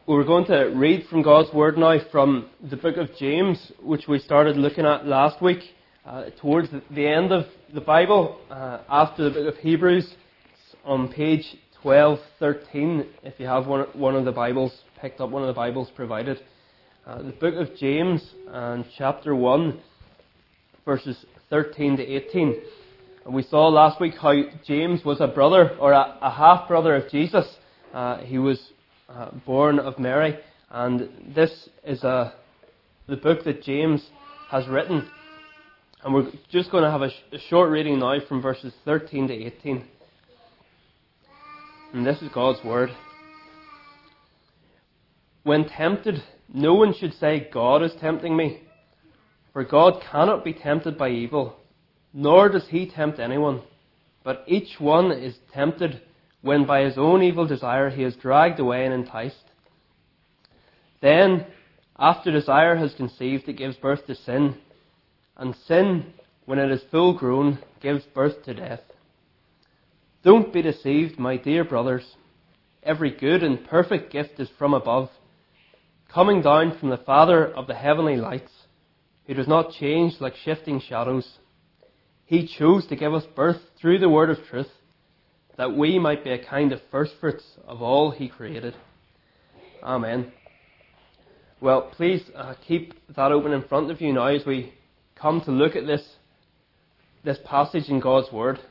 We're going to read from God's Word now from the book of James, which we started looking at last week, towards the end of the Bible, after the book of Hebrews. It's on page 1213, if you have one of the Bibles, picked up one of the Bibles provided. The book of James, and chapter 1, verses 13 to 18. And we saw last week how James was a brother, or a half-brother of Jesus. He was born of Mary, and this is the book that James has written. And we're just going to have a short reading now from verses 13 to 18. And this is God's Word. When tempted, no one should say, God is tempting me. For God cannot be tempted by evil, nor does he tempt anyone. But each one is tempted when by his own evil desire he is dragged away and enticed. Then, after desire has conceived, it gives birth to sin. And sin, when it is full grown, gives birth to death. Don't be deceived, my dear brothers. Every good and perfect gift is from above, coming down from the Father of the heavenly lights, who does not change like shifting shadows. He chose to give us birth through the word of truth, that we might be a kind of firstfruits of all he created. Amen. Well, please keep that open in front of you now as we come to look at this passage in God's Word.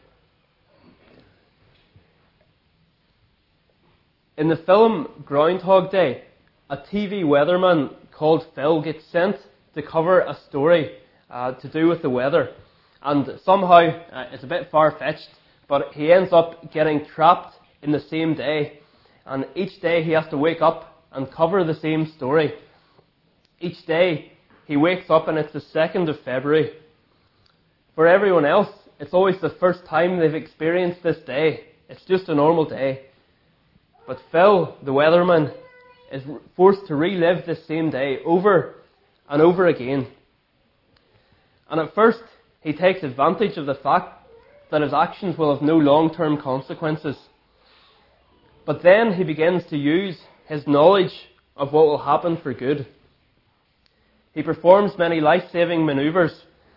In the film Groundhog Day, a TV weatherman called Phil gets sent to cover a story to do with the weather. And somehow, it's a bit far-fetched, but he ends up getting trapped in the same day. And each day he has to wake up and cover the same story. Each day he wakes up and it's the 2nd of February. For everyone else, it's always the first time they've experienced this day. It's just a normal day. But Phil, the weatherman, is forced to relive this same day over and over again. And at first, he takes advantage of the fact that his actions will have no long-term consequences. But then he begins to use his knowledge of what will happen for good. He performs many life-saving maneuvers.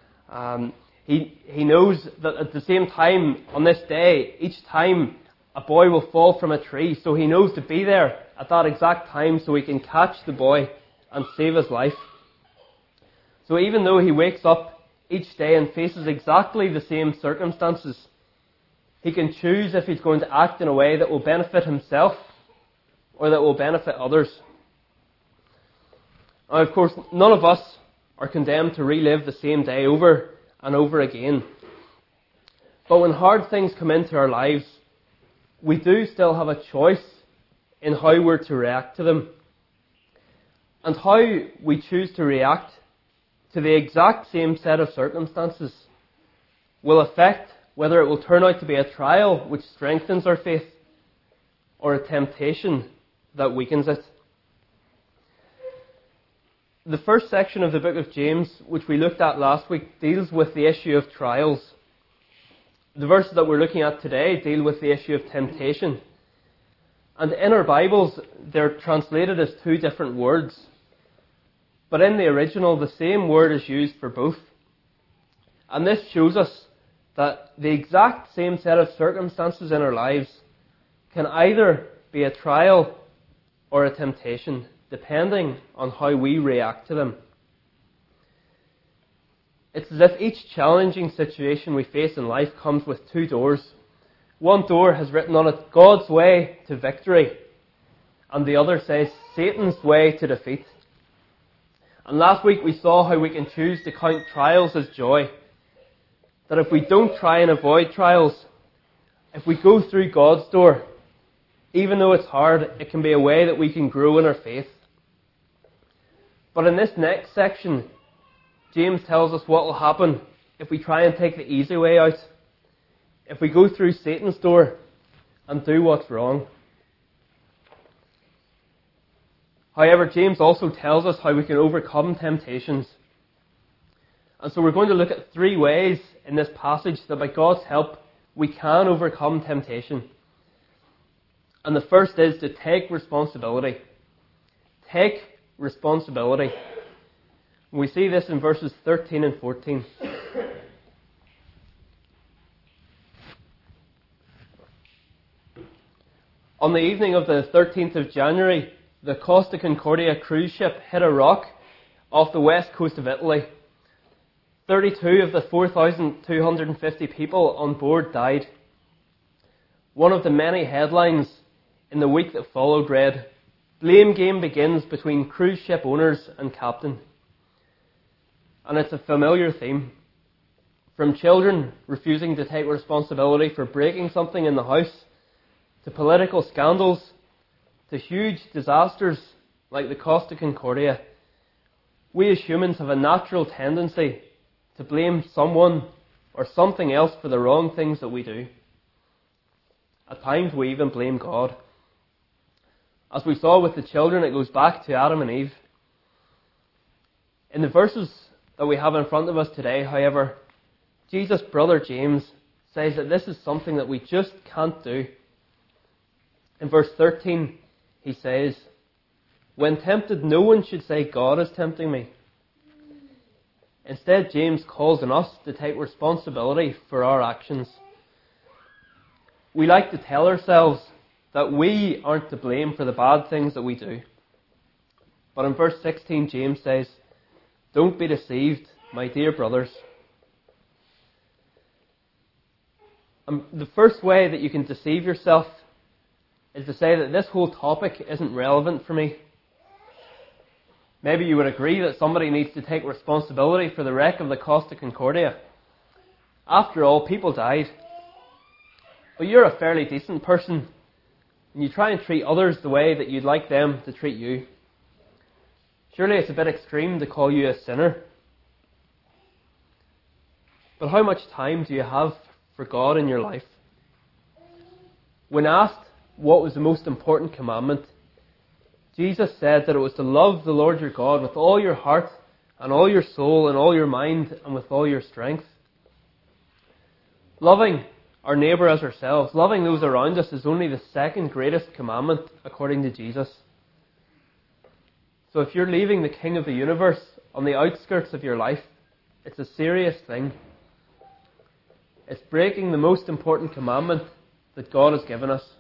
He knows that at the same time, on this day, each time a boy will fall from a tree, so he knows to be there at that exact time so he can catch the boy and save his life. So even though he wakes up each day and faces exactly the same circumstances, he can choose if he's going to act in a way that will benefit himself or that will benefit others. Now, of course, none of us are condemned to relive the same day over and over again. But when hard things come into our lives, we do still have a choice in how we're to react to them. And how we choose to react to the exact same set of circumstances will affect whether it will turn out to be a trial which strengthens our faith or a temptation that weakens it. The first section of the book of James, which we looked at last week, deals with the issue of trials. The verses that we're looking at today deal with the issue of temptation. And in our Bibles, they're translated as two different words. But in the original, the same word is used for both. And this shows us that the exact same set of circumstances in our lives can either be a trial or a temptation, depending on how we react to them. It's as if each challenging situation we face in life comes with two doors. One door has written on it, God's way to victory, and the other says, Satan's way to defeat. And last week we saw how we can choose to count trials as joy. That if we don't try and avoid trials, if we go through God's door, even though it's hard, it can be a way that we can grow in our faith. But in this next section, James tells us what will happen if we try and take the easy way out. If we go through Satan's door and do what's wrong. However, James also tells us how we can overcome temptations. And so we're going to look at three ways in this passage that by God's help we can overcome temptation. And the first is to take responsibility. take responsibility. We see this in verses 13 and 14. On the evening of the 13th of January, the Costa Concordia cruise ship hit a rock off the west coast of Italy. 32 of the 4,250 people on board died. One of the many headlines in the week that followed read, "Blame game begins between cruise ship owners and captain." And it's a familiar theme. From children refusing to take responsibility for breaking something in the house, to political scandals, to huge disasters like the Costa Concordia, we as humans have a natural tendency to blame someone or something else for the wrong things that we do. At times we even blame God. As we saw with the children, it goes back to Adam and Eve. In the verses that we have in front of us today, however, Jesus' brother James says that this is something that we just can't do. In verse 13, he says, "When tempted, no one should say, 'God is tempting me.'" Instead, James calls on us to take responsibility for our actions. We like to tell ourselves that we aren't to blame for the bad things that we do. But in verse 16, James says, "Don't be deceived, my dear brothers." The first way that you can deceive yourself is to say that this whole topic isn't relevant for me. Maybe you would agree that somebody needs to take responsibility for the wreck of the Costa Concordia. After all, people died. But you're a fairly decent person, and you try and treat others the way that you'd like them to treat you. Surely it's a bit extreme to call you a sinner. But how much time do you have for God in your life? When asked what was the most important commandment, Jesus said that it was to love the Lord your God with all your heart and all your soul and all your mind and with all your strength. Loving our neighbour as ourselves, loving those around us, is only the second greatest commandment according to Jesus. So if you're leaving the King of the universe on the outskirts of your life, it's a serious thing. It's breaking the most important commandment that God has given us.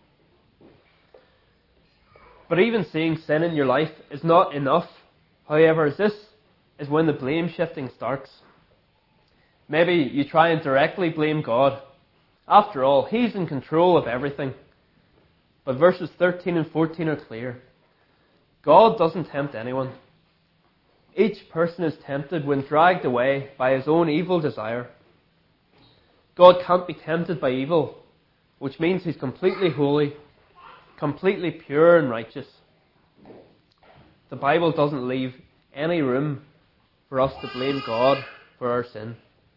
But even seeing sin in your life is not enough. However, this is when the blame shifting starts. Maybe you try and directly blame God. After all, He's in control of everything. But verses 13 and 14 are clear. God doesn't tempt anyone. Each person is tempted when dragged away by his own evil desire. God can't be tempted by evil, which means He's completely holy, completely pure and righteous. The Bible doesn't leave any room for us to blame God for our sin.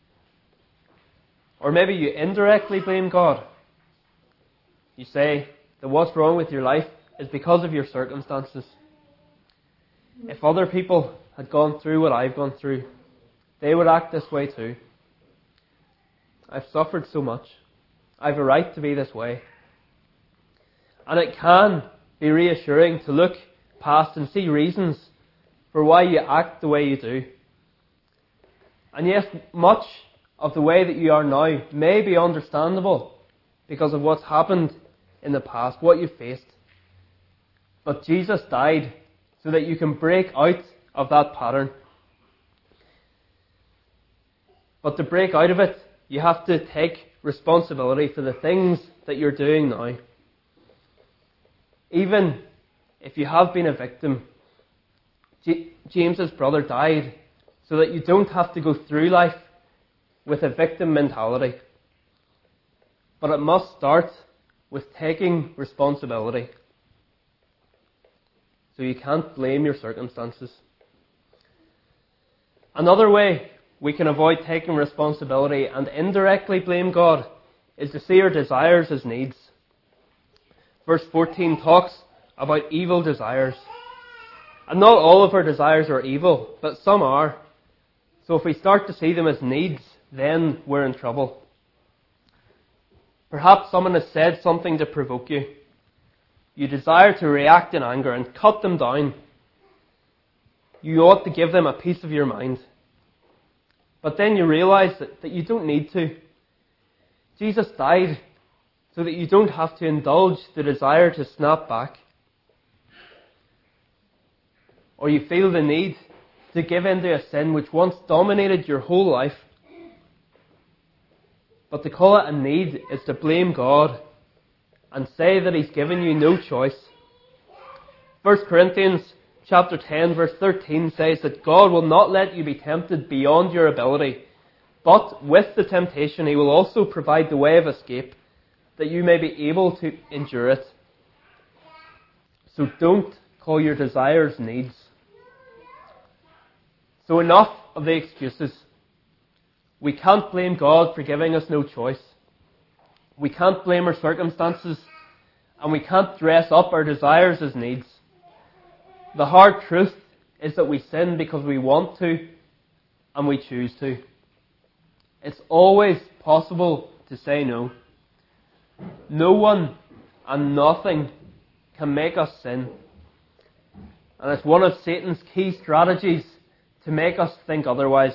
Or maybe you indirectly blame God. You say that what's wrong with your life is because of your circumstances. If other people had gone through what I've gone through, they would act this way too. I've suffered so much. I've a right to be this way. And it can be reassuring to look past and see reasons for why you act the way you do. And yes, much of the way that you are now may be understandable because of what's happened in the past, what you faced. But Jesus died so that you can break out of that pattern. But to break out of it, you have to take responsibility for the things that you're doing now. Even if you have been a victim, James's brother died so that you don't have to go through life with a victim mentality. But it must start with taking responsibility. So you can't blame your circumstances. Another way we can avoid taking responsibility and indirectly blame God is to see our desires as needs. Verse 14 talks about evil desires. And not all of our desires are evil, but some are. So if we start to see them as needs, then we're in trouble. Perhaps someone has said something to provoke you. You desire to react in anger and cut them down you ought to give them a piece of your mind. But then you realize that you don't need to. Jesus died so that you don't have to indulge the desire to snap back. Or you feel the need to give in to a sin which once dominated your whole life. But to call it a need is to blame God and say that He's given you no choice. 1 Corinthians chapter 10 verse 13 says that God will not let you be tempted beyond your ability, but with the temptation He will also provide the way of escape, that you may be able to endure it. So don't call your desires needs. So enough of the excuses. We can't blame God for giving us no choice. We can't blame our circumstances, and we can't dress up our desires as needs. The hard truth is that we sin because we want to, and we choose to. It's always possible to say no. No one and nothing can make us sin. And it's one of Satan's key strategies to make us think otherwise.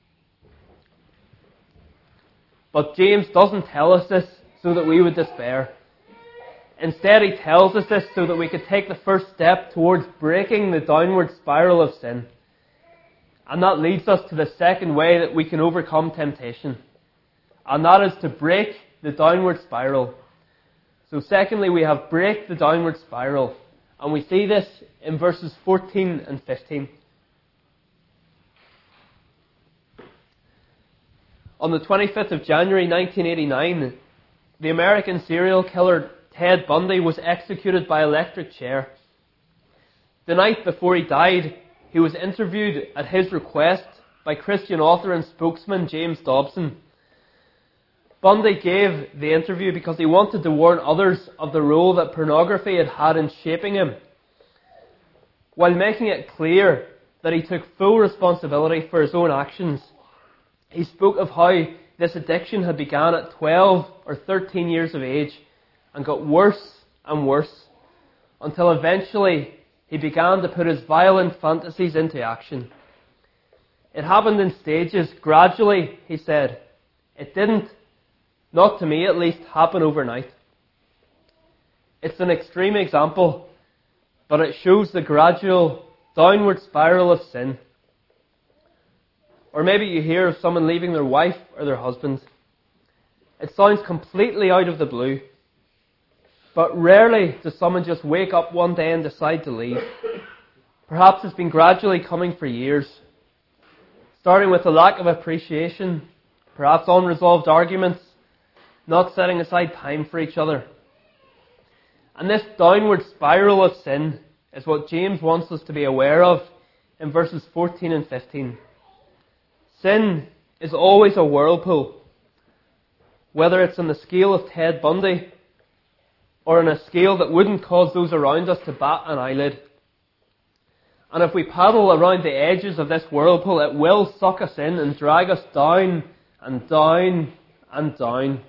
But James doesn't tell us this so that we would despair. Instead, he tells us this so that we could take the first step towards breaking the downward spiral of sin. And that leads us to the second way that we can overcome temptation. And that is to break the downward spiral. So secondly, we have break the downward spiral. And we see this in verses 14 and 15. On the 25th of January 1989, the American serial killer Ted Bundy was executed by electric chair. The night before he died, he was interviewed at his request by Christian author and spokesman James Dobson. Bundy gave the interview because he wanted to warn others of the role that pornography had had in shaping him, while making it clear that he took full responsibility for his own actions. He spoke of how this addiction had begun at 12 or 13 years of age and got worse and worse until eventually he began to put his violent fantasies into action. It happened in stages, gradually, he said. It didn't, not to me at least, happen overnight. It's an extreme example, but it shows the gradual downward spiral of sin. Or maybe you hear of someone leaving their wife or their husband. It sounds completely out of the blue. But rarely does someone just wake up one day and decide to leave. Perhaps it's been gradually coming for years. Starting with a lack of appreciation, perhaps unresolved arguments, not setting aside time for each other. And this downward spiral of sin is what James wants us to be aware of in verses 14 and 15. Sin is always a whirlpool, whether it's on the scale of Ted Bundy or on a scale that wouldn't cause those around us to bat an eyelid. And if we paddle around the edges of this whirlpool, it will suck us in and drag us down and down and down.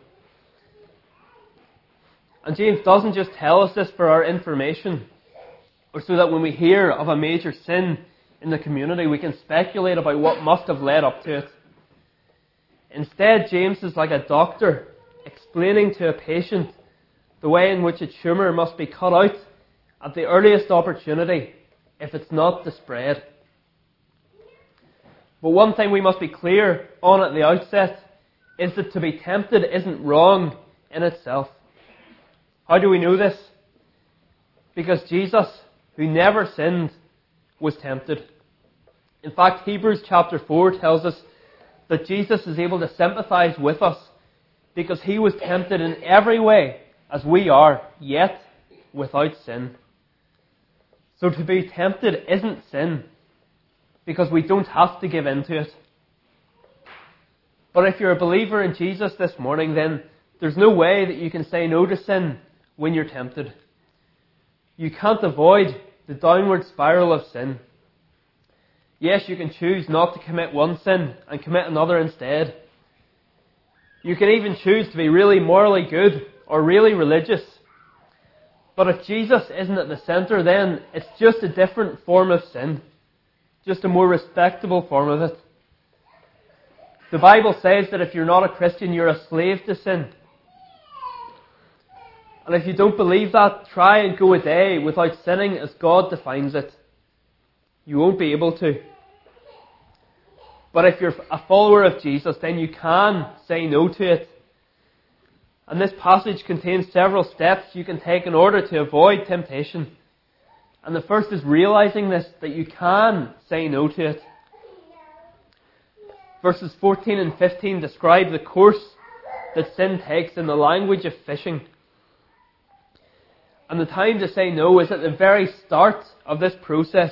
And James doesn't just tell us this for our information, or so that when we hear of a major sin in the community, we can speculate about what must have led up to it. Instead, James is like a doctor explaining to a patient the way in which a tumour must be cut out at the earliest opportunity if it's not to spread. But one thing we must be clear on at the outset is that to be tempted isn't wrong in itself. How do we know this? Because Jesus, who never sinned, was tempted. In fact, Hebrews chapter 4 tells us that Jesus is able to sympathize with us because he was tempted in every way as we are, yet without sin. So to be tempted isn't sin because we don't have to give in to it. But if you're a believer in Jesus this morning, then there's no way that you can say no to sin when you're tempted. You can't avoid the downward spiral of sin. Yes, you can choose not to commit one sin and commit another instead. You can even choose to be really morally good or really religious. But if Jesus isn't at the centre, then it's just a different form of sin. just a more respectable form of it. The Bible says that if you're not a Christian, you're a slave to sin. And if you don't believe that, try and go a day without sinning as God defines it. You won't be able to. But if you're a follower of Jesus, then you can say no to it. And this passage contains several steps you can take in order to avoid temptation. And the first is realizing this, that you can say no to it. Verses 14 and 15 describe the course that sin takes in the language of fishing. And the time to say no is at the very start of this process.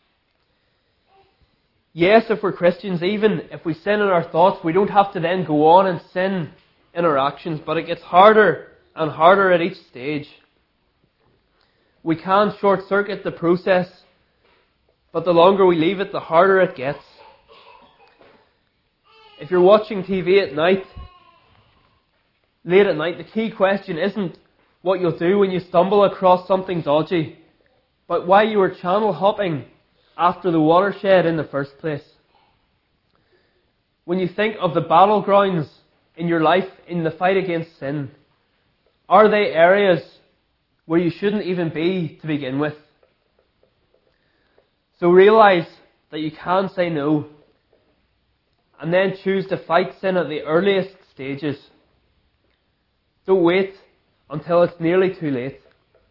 Yes, if we're Christians, even if we sin in our thoughts, we don't have to then go on and sin in our actions, but it gets harder and harder at each stage. We can short-circuit the process, but the longer we leave it, the harder it gets. If you're watching TV at night, late at night, the key question isn't what you'll do when you stumble across something dodgy, but why you were channel hopping after the watershed in the first place. When you think of the battlegrounds in your life in the fight against sin, are they areas where you shouldn't even be to begin with? So realize that you can say no, and then choose to fight sin at the earliest stages. Don't wait until it's nearly too late.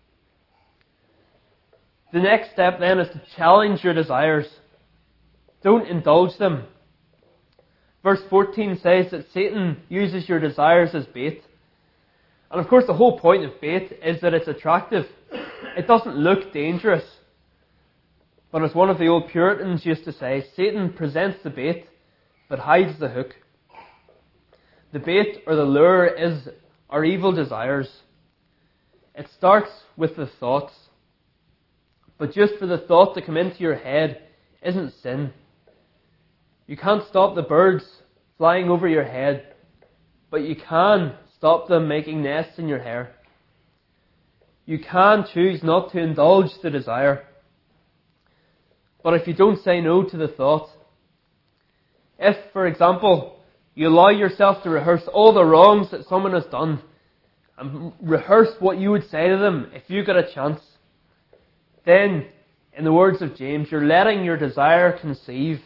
The next step then is to challenge your desires. Don't indulge them. Verse 14 says that Satan uses your desires as bait. And of course the whole point of bait is that it's attractive. It doesn't look dangerous. But as one of the old Puritans used to say, Satan presents the bait but hides the hook. The bait or the lure is our evil desires. It starts with the thoughts. But just for the thought to come into your head isn't sin. You can't stop the birds flying over your head, but you can stop them making nests in your hair. You can choose not to indulge the desire. But if you don't say no to the thought, if, for example, you allow yourself to rehearse all the wrongs that someone has done, and rehearse what you would say to them if you got a chance, then, in the words of James, you're letting your desire conceive.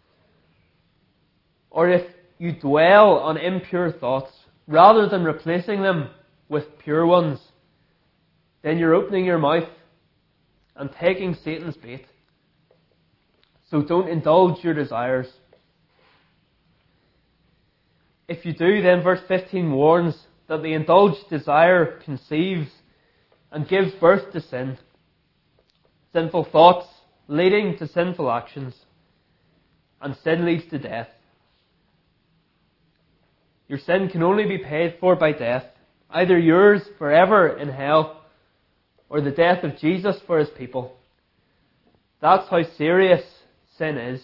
Or if you dwell on impure thoughts, rather than replacing them with pure ones, then you're opening your mouth and taking Satan's bait. So don't indulge your desires. If you do, then verse 15 warns that the indulged desire conceives and gives birth to sin. Sinful thoughts leading to sinful actions. And sin leads to death. Your sin can only be paid for by death. Either yours forever in hell, or the death of Jesus for his people. That's how serious sin is.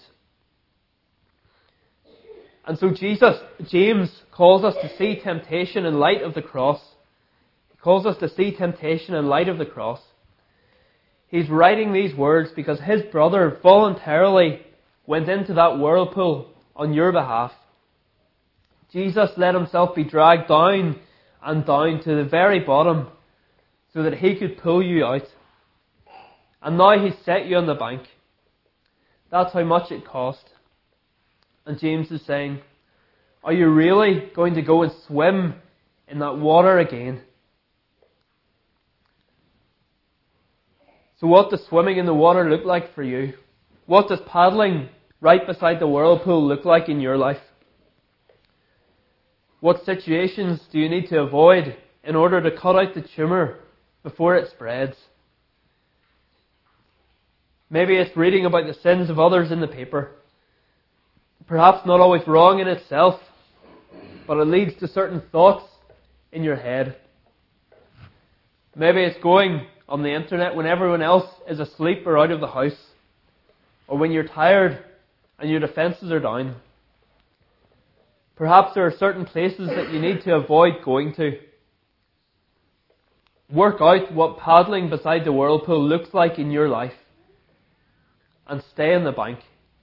And so James calls us to see temptation in light of the cross. He calls us to see temptation in light of the cross. He's writing these words because his brother voluntarily went into that whirlpool on your behalf. Jesus let himself be dragged down and down to the very bottom so that he could pull you out. And now he's set you on the bank. That's how much it cost. And James is saying, are you really going to go and swim in that water again? So what does swimming in the water look like for you? What does paddling right beside the whirlpool look like in your life? What situations do you need to avoid in order to cut out the tumour before it spreads? Maybe it's reading about the sins of others in the paper. Perhaps not always wrong in itself, but it leads to certain thoughts in your head. Maybe it's going on the internet when everyone else is asleep or out of the house, or when you're tired and your defences are down. Perhaps there are certain places that you need to avoid going to. Work out what paddling beside the whirlpool looks like in your life. and stay in the bank.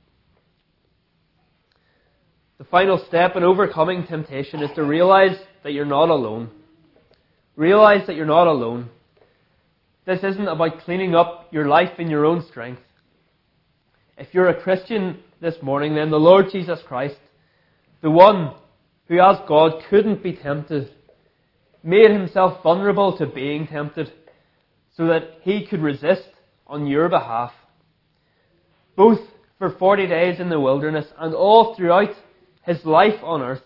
The final step in overcoming temptation is to realize that you're not alone. Realize that you're not alone. This isn't about cleaning up your life in your own strength. If you're a Christian this morning, then the Lord Jesus Christ, the one who as God couldn't be tempted, made himself vulnerable to being tempted so that he could resist on your behalf. Both for 40 days in the wilderness and all throughout his life on earth,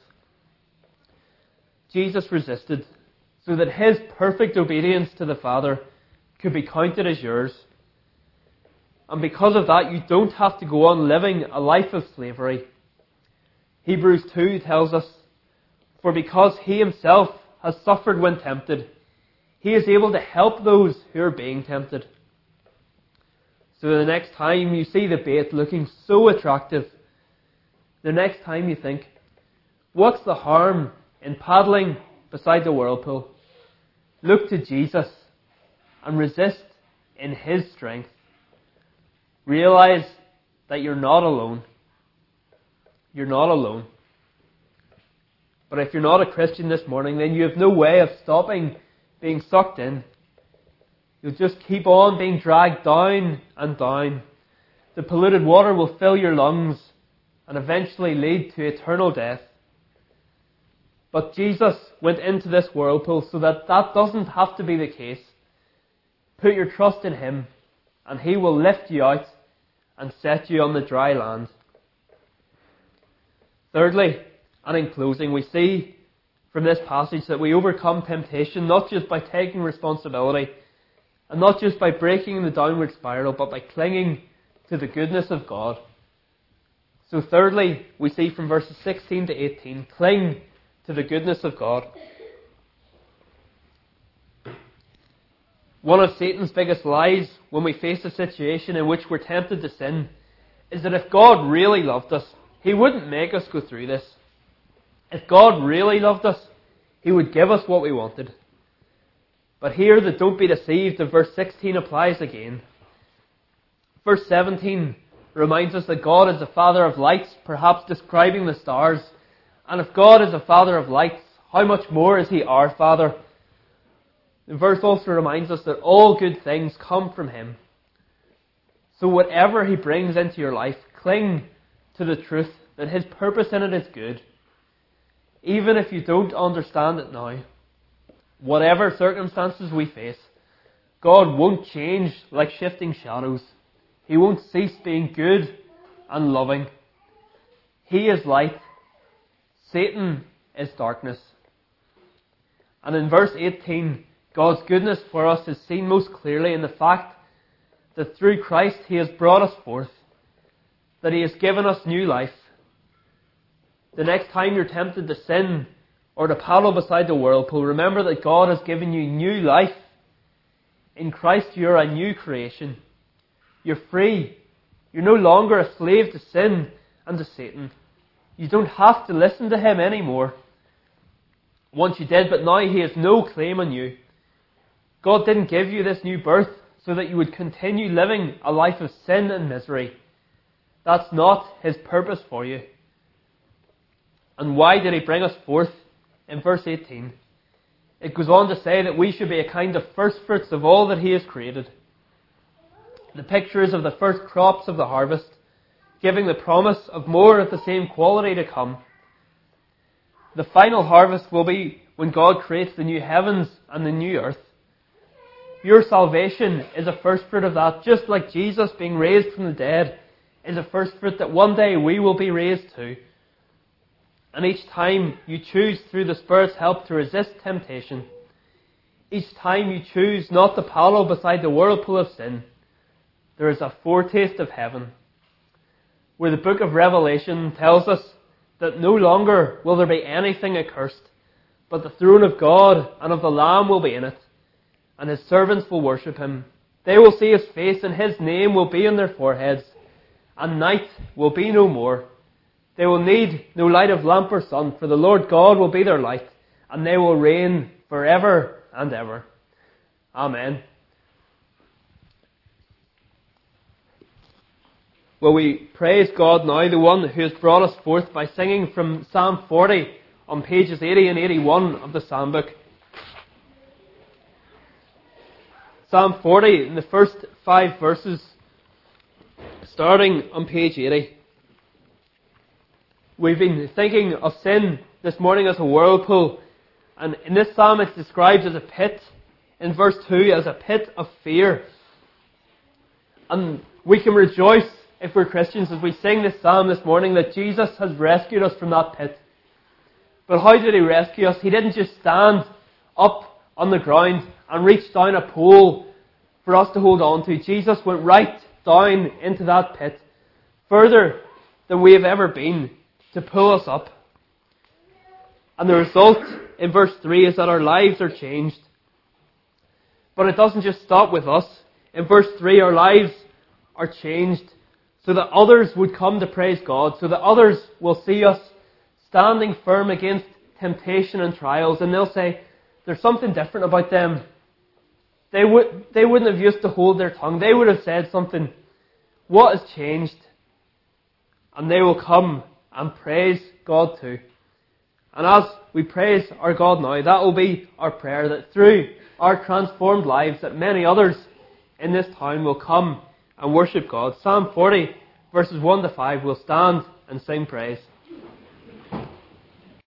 Jesus resisted so that his perfect obedience to the Father could be counted as yours. And because of that, you don't have to go on living a life of slavery. Hebrews 2 tells us, "For because he himself has suffered when tempted, he is able to help those who are being tempted." So the next time you see the bait looking so attractive, the next time you think, what's the harm in paddling beside the whirlpool? Look to Jesus and resist in his strength. Realize that you're not alone. You're not alone. But if you're not a Christian this morning, then you have no way of stopping being sucked in. You'll just keep on being dragged down and down. The polluted water will fill your lungs and eventually lead to eternal death. But Jesus went into this whirlpool so that that doesn't have to be the case. Put your trust in him, and he will lift you out and set you on the dry land. Thirdly, and in closing, we see from this passage that we overcome temptation not just by taking responsibility and not just by breaking the downward spiral, but by clinging to the goodness of God. So thirdly, we see from verses 16 to 18, cling to the goodness of God. One of Satan's biggest lies when we face a situation in which we're tempted to sin is that if God really loved us, he wouldn't make us go through this. If God really loved us, he would give us what we wanted. But here the "don't be deceived" of verse 16 applies again. Verse 17 reminds us that God is the Father of lights, perhaps describing the stars. And if God is a Father of lights, how much more is he our Father? The verse also reminds us that all good things come from him. So whatever he brings into your life, cling to the truth that his purpose in it is good. Even if you don't understand it now, whatever circumstances we face, God won't change like shifting shadows. He won't cease being good and loving. He is light. Satan is darkness. And in verse 18, God's goodness for us is seen most clearly in the fact that through Christ he has brought us forth, that he has given us new life. The next time you're tempted to sin or to paddle beside the whirlpool, remember that God has given you new life. In Christ you're a new creation. You're free. You're no longer a slave to sin and to Satan. You don't have to listen to him anymore. Once you did, but now he has no claim on you. God didn't give you this new birth so that you would continue living a life of sin and misery. That's not his purpose for you. And why did he bring us forth? In verse 18, it goes on to say that we should be a kind of first fruits of all that he has created. The picture is of the first crops of the harvest, giving the promise of more of the same quality to come. The final harvest will be when God creates the new heavens and the new earth. Your salvation is a first fruit of that, just like Jesus being raised from the dead is a first fruit that one day we will be raised to. And each time you choose through the Spirit's help to resist temptation, each time you choose not to paddle beside the whirlpool of sin, there is a foretaste of heaven, where the book of Revelation tells us that no longer will there be anything accursed, but the throne of God and of the Lamb will be in it, and his servants will worship him. They will see his face, and his name will be on their foreheads, and night will be no more. They will need no light of lamp or sun, for the Lord God will be their light, and they will reign forever and ever. Amen. will we praise God now, the one who has brought us forth, by singing from Psalm 40 on pages 80 and 81 of the Psalm book. Psalm 40, in the first 5 verses, starting on page 80. We've been thinking of sin this morning as a whirlpool, and in this psalm it's described as a pit, in verse 2 as a pit of fear. And we can rejoice, if we're Christians, as we sing this psalm this morning, that Jesus has rescued us from that pit. But how did He rescue us? He didn't just stand up on the ground and reach down a pole for us to hold on to. Jesus went right down into that pit, further than we have ever been, to pull us up. And the result in verse 3 is that our lives are changed. But it doesn't just stop with us. In verse 3, our lives are changed so that others would come to praise God, so that others will see us standing firm against temptation and trials, and they'll say, there's something different about them. They wouldn't have used to hold their tongue. They would have said something. What has changed? And they will come and praise God too. And as we praise our God now, that will be our prayer, that through our transformed lives, that many others in this town will come and worship God. Psalm 40, verses 1 to 5, will stand and sing praise.